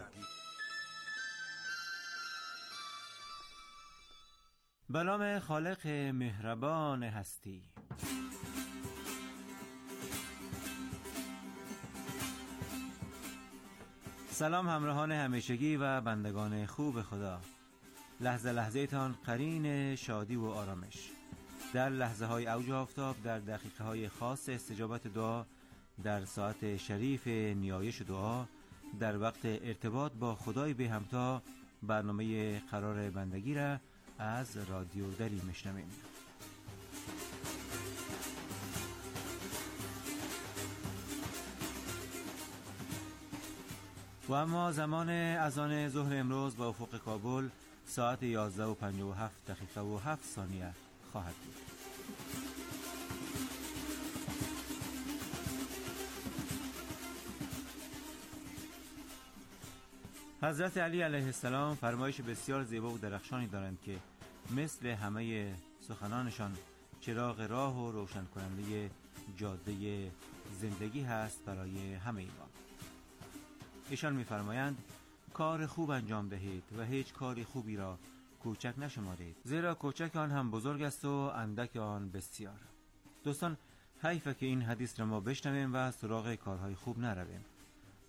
به نام خالق مهربان هستی. سلام همراهان همیشگی و بندگان خوب خدا. لحظه لحظه تان قرین شادی و آرامش. در لحظه های اوج آفتاب، در دقیقه های خاص استجابت دعا، در ساعت شریف نیایش دعا، در وقت ارتباط با خدای به همتا، برنامه قرار بندگی را از رادیو دری میشنویم. و اما زمان اذان ظهر امروز با افق کابل ساعت یازده و پنجاه و هفت دقیقه و هفت ثانیه خواهد بود. حضرت علی علیه السلام فرمایش بسیار زیبا و درخشانی دارند که مثل همه سخنانشان چراغ راه و روشن کننده جاده زندگی هست برای همه ما. ایشان می‌فرمایند کار خوب انجام دهید و هیچ کاری خوبی را کوچک نشمارید، زیرا کوچک آن هم بزرگ است و اندک آن بسیار. دوستان، حیفه که این حدیث را ما بشنویم و سراغ کارهای خوب نرویم.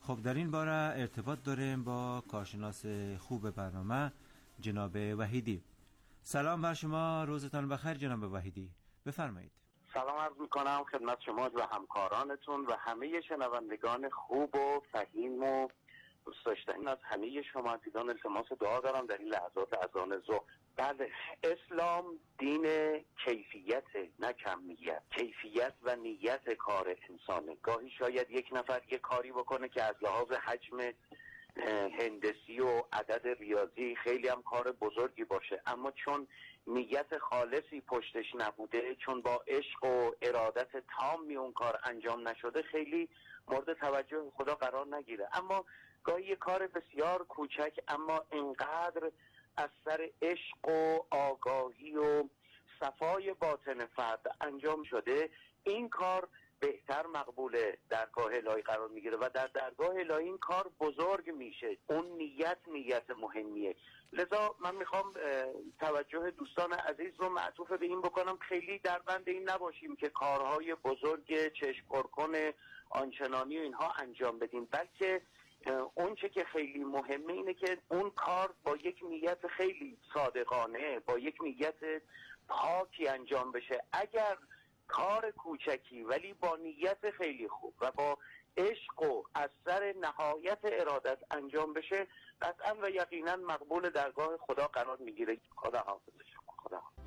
خب در این باره ارتباط داریم با کارشناس خوب برنامه جناب وحیدی. سلام بر شما، روزتان بخیر جناب وحیدی، بفرمایید. سلام عرض میکنم خدمت شما و همکارانتون و همه شنوندگان خوب و فهیم و دوست داشتنی از همه شما دیدان التماس دعا دارم در این لحظات اذان ظهر. بله، اسلام دین کیفیت نه کمیت، کیفیت و نیت کار انسانه. گاهی شاید یک نفر یک کاری بکنه که از لحاظ حجم هندسی و عدد ریاضی خیلی هم کار بزرگی باشه، اما چون نیت خالصی پشتش نبوده، چون با عشق و ارادت تامی اون کار انجام نشده، خیلی مورد توجه خدا قرار نگیره. اما گاهی یک کار بسیار کوچک اما انقدر از سر عشق و آگاهی و صفای باطن فرد انجام شده، این کار بهتر مقبول درگاه الهی قرار میگیره و در درگاه الهی این کار بزرگ میشه. اون نیت نیت مهمیه. لذا من میخوام توجه دوستان عزیز رو معطوف به این بکنم خیلی در بند این نباشیم که کارهای بزرگ چشم پرکن آنچنانی و اینها انجام بدیم، بلکه اون چه که خیلی مهمه اینه که اون کار با یک نیت خیلی صادقانه، با یک نیت پاکی انجام بشه. اگر کار کوچکی ولی با نیت خیلی خوب و با عشق و از سر نهایت ارادت انجام بشه، قطعا و یقینا مقبول درگاه خدا قرار میگیره. خدا حافظ شما. خدا حافظ.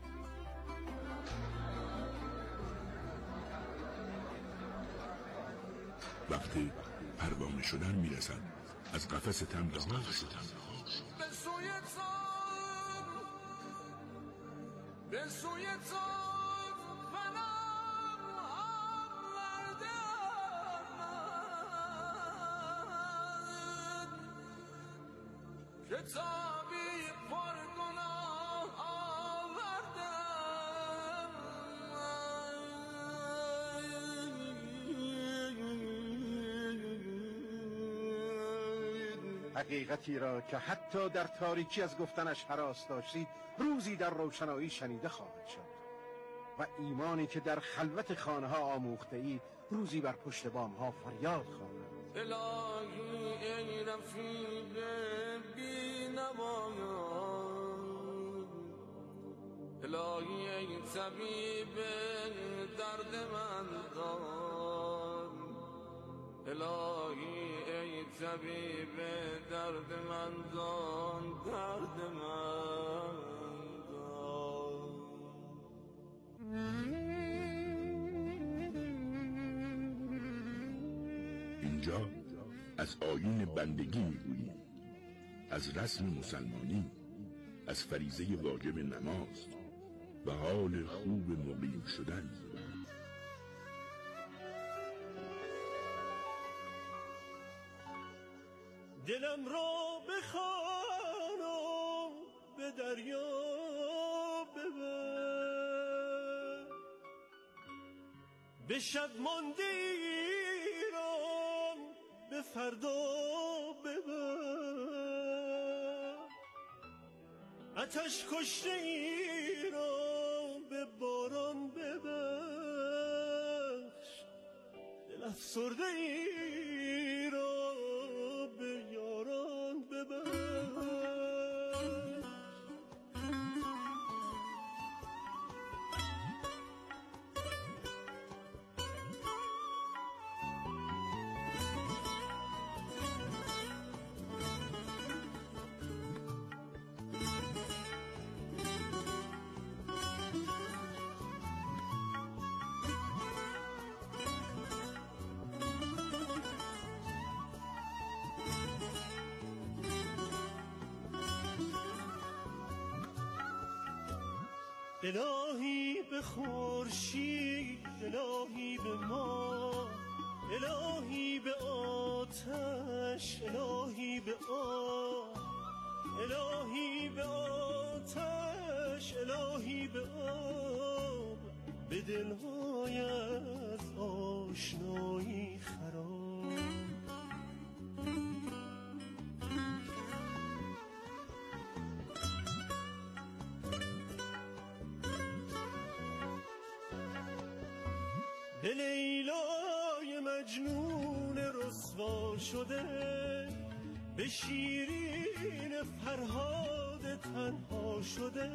وقتی پروانه شدن میرسد از قفس تن به قفس تن به سوی تن به سوی تن فنم آوردم که طبیب پر گناه آوردم. حقیقتی را که حتی در تاریکی از گفتنش هراس داشتید روزی در روشنایی شنیده خواهد شد و ایمانی که در خلوت خانه ها آموخته اید روزی بر پشت بام ها فریاد خواهد. الهی ای رفیق بی نوایان، الهی ای طبیب درد من دان، الهی ای طبیب درد من دان، درد من دان. اینجا از آیین بندگی میگوییم، از رسم مسلمانی، از فریضه واجب نماز و حال خوب مقیم شدن. دلم را بخوان و به دریا ببر، به شب مانده ایران به فردا ببر، آتش کشته ایران به باران ببخش، دل افسرده ایران به یاران ببخش. الهی به خورشید، الهی به ما، الهی به آتش، الهی به آب، الهی به آتش، الهی به آب، به دلهای از آشنایی خراب. به لیلای مجنون رسوا تنها شده، به شیرین فرهاد تنها شده.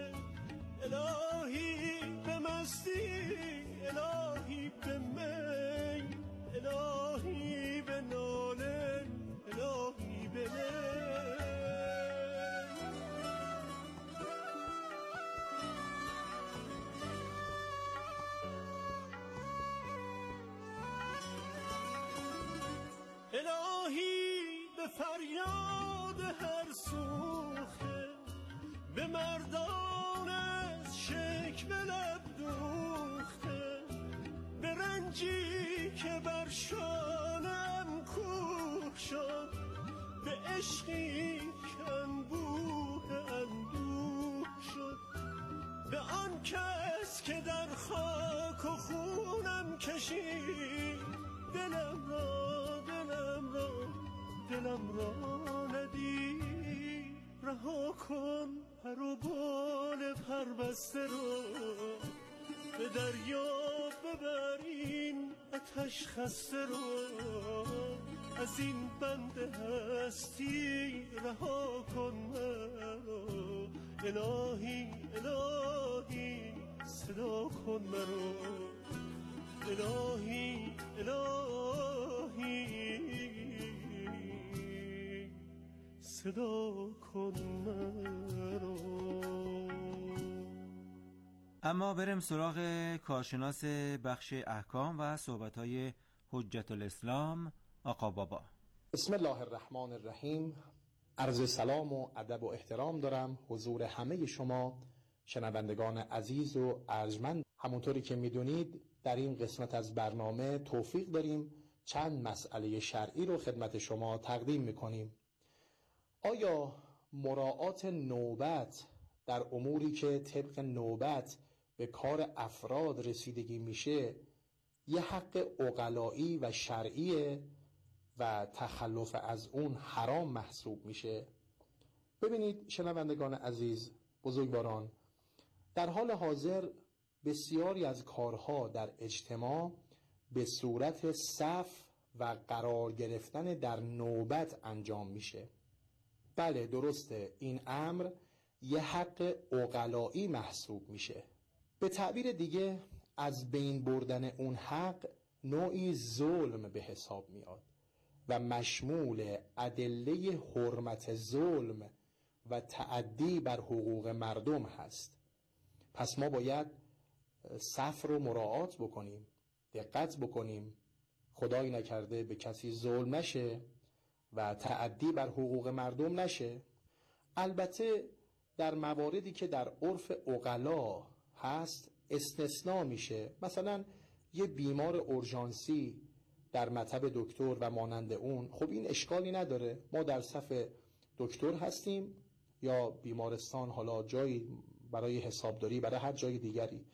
الهی به مستی، الهی به می، الهی به ناله، الهی به می. الهی به فریاد هر سوخته، به مردان از شکوه لب دوخته، به رنجی که بر شانم کوه شد، به عشقی که انبوه اندوه شد، به آن کس که در خاک و خونم کشید دلم را، دلم را، دلم را ندید. رها کن پر و بال پربسته رو، به دریا ببر این آتش خسته رو. از این بند هستی رها کن مرا، الهی الهی صدا کن مرا، الهی الهی صدا کن مرا. اما بریم سراغ کارشناس بخش احکام و صحبت‌های حجت الاسلام آقا بابا. بسم الله الرحمن الرحیم. عرض سلام و ادب و احترام دارم حضور همه شما شنوندگان عزیز و ارجمند. همونطوری که میدونید در این قسمت از برنامه توفیق داریم چند مسئله شرعی رو خدمت شما تقدیم میکنیم. آیا مراعات نوبت در اموری که طبق نوبت به کار افراد رسیدگی میشه یه حق عقلایی و شرعیه و تخلف از اون حرام محسوب میشه؟ ببینید شنوندگان عزیز، بزرگواران، در حال حاضر بسیاری از کارها در اجتماع به صورت صف و قرار گرفتن در نوبت انجام میشه. بله درسته، این امر یه حق عقلایی محسوب میشه. به تعبیر دیگه از بین بردن اون حق نوعی ظلم به حساب میاد و مشمول ادله حرمت ظلم و تعدی بر حقوق مردم هست. پس ما باید صف رو مراعات بکنیم، دقت بکنیم، خدایی نکرده به کسی ظلم نشه و تعدی بر حقوق مردم نشه. البته در مواردی که در عرف عقلا هست استثناء میشه. مثلا یه بیمار اورژانسی در مطب دکتر و مانند اون، خب این اشکالی نداره، ما در صف دکتر هستیم یا بیمارستان، حالا جایی برای حسابداری برای هر جای دیگری،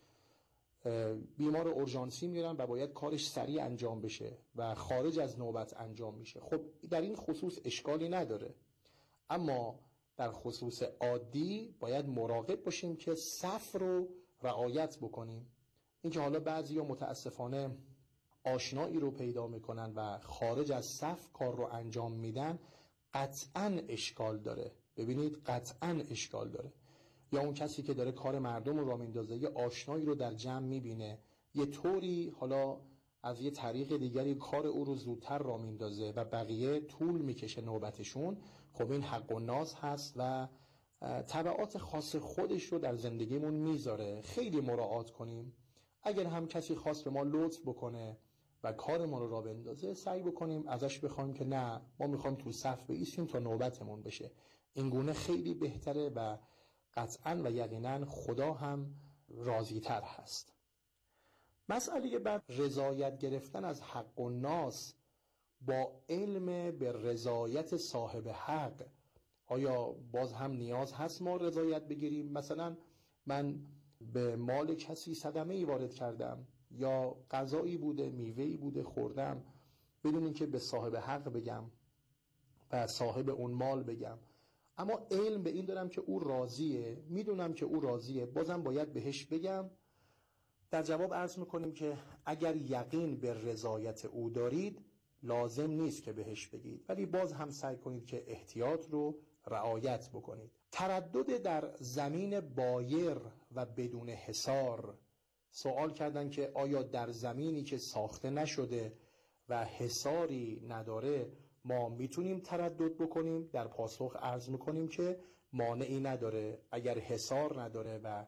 بیمار اورژانسی میرن و باید کارش سریع انجام بشه و خارج از نوبت انجام میشه. خب در این خصوص اشکالی نداره، اما در خصوص عادی باید مراقب باشیم که صف رو رعایت بکنیم. اینکه حالا بعضیا متاسفانه آشنایی رو پیدا میکنن و خارج از صف کار رو انجام میدن، قطعاً اشکال داره. ببینید قطعاً اشکال داره. یا اون کسی که داره کار مردم رو راه میندازه، یه آشنایی رو در جمع میبینه، یه طوری حالا از یه طریق دیگری کار او رو زودتر راه میندازه و بقیه طول میکشه نوبتشون، خب این حق و ناز هست و تبعات خاص خودش رو در زندگیمون میذاره. خیلی مراعات کنیم. اگر هم کسی خواست به ما لطف بکنه و کارمون رو راه بندازه، سعی بکنیم ازش بخوایم که نه، ما میخوایم تو صف بایستیم تا نوبتمون بشه. این گونه خیلی بهتره و قطعاً و یقیناً خدا هم راضی تر هست. مسئله بعد رضایت گرفتن از حق و ناس با علم به رضایت صاحب حق. آیا باز هم نیاز هست ما رضایت بگیریم؟ مثلا من به مال کسی صدمه ای وارد کردم یا غذایی بوده، میوه‌ای بوده خوردم، بدون اینکه به صاحب حق بگم و صاحب اون مال بگم، اما علم به این دارم که او راضیه، میدونم که او راضیه، بازم باید بهش بگم. در جواب عرض میکنیم که اگر یقین به رضایت او دارید، لازم نیست که بهش بگید، ولی باز هم سعی کنید که احتیاط رو رعایت بکنید. تردد در زمین بایر و بدون حصار. سوال کردن که آیا در زمینی که ساخته نشده و حصاری نداره ما میتونیم تردد بکنیم؟ در پاسخ عرض میکنیم که مانعی نداره. اگر حصار نداره و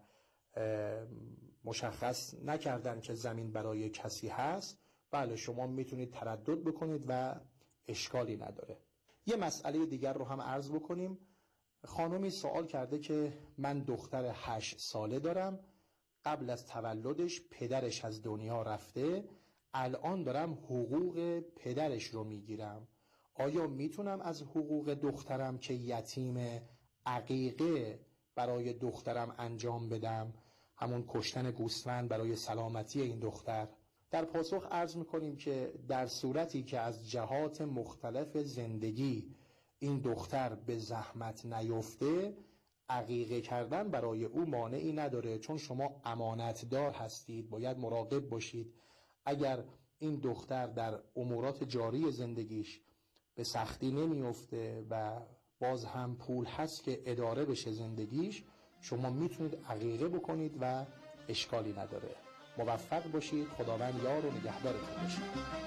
مشخص نکردن که زمین برای کسی هست، بله شما میتونید تردد بکنید و اشکالی نداره. یه مسئله دیگر رو هم عرض بکنیم. خانمی سوال کرده که من دختر هشت ساله دارم، قبل از تولدش پدرش از دنیا رفته، الان دارم حقوق پدرش رو میگیرم، آیا میتونم از حقوق دخترم که یتیم عقیقه برای دخترم انجام بدم، همون کشتن گوسفند برای سلامتی این دختر؟ در پاسخ عرض میکنیم که در صورتی که از جهات مختلف زندگی این دختر به زحمت نیفته، عقیقه کردن برای او مانعی نداره، چون شما امانتدار هستید، باید مراقب باشید. اگر این دختر در امورات جاری زندگیش به سختی نمیفته و باز هم پول هست که اداره بشه زندگیش، شما میتونید عقیقه بکنید و اشکالی نداره. موفق باشید. خداوند یار و نگهدارتون باشه.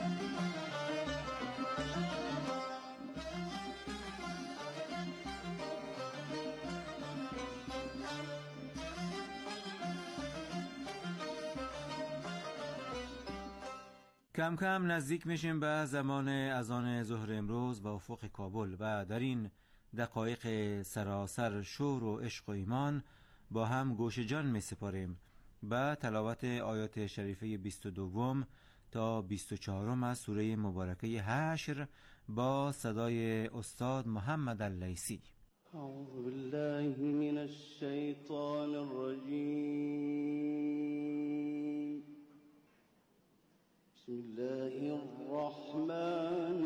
کم کم نزدیک میشیم به زمان اذان ظهر امروز و افق کابل و در این دقایق سراسر شور و عشق و ایمان با هم گوش جان می سپاریم به تلاوت آیات شریفه بیست و دوم تا بیست و چهارم از سوره مبارکه حشر با صدای استاد محمد اللیثی. اعوذ بالله من الشیطان الرجیم. بسم الله الرحمن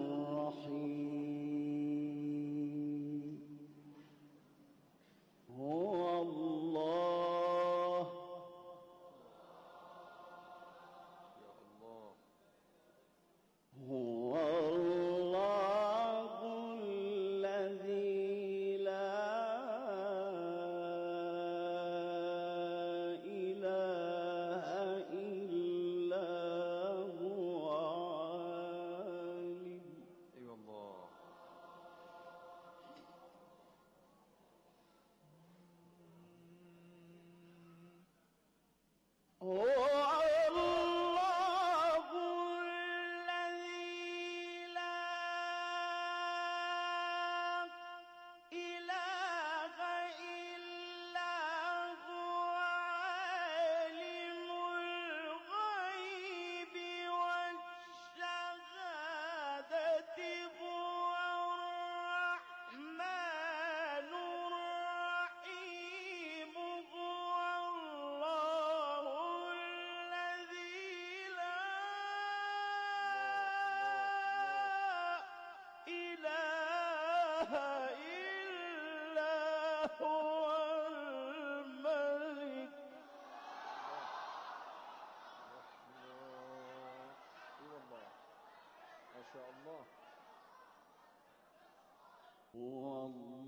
الرحیم. هو الله هو الله الذي لا إله إلا هو عالم. أي والله. هو هو الله